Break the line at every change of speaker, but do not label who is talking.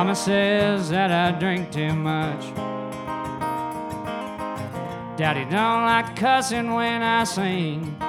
Mama says that I drink too much. Daddy don't like cussing when I sing.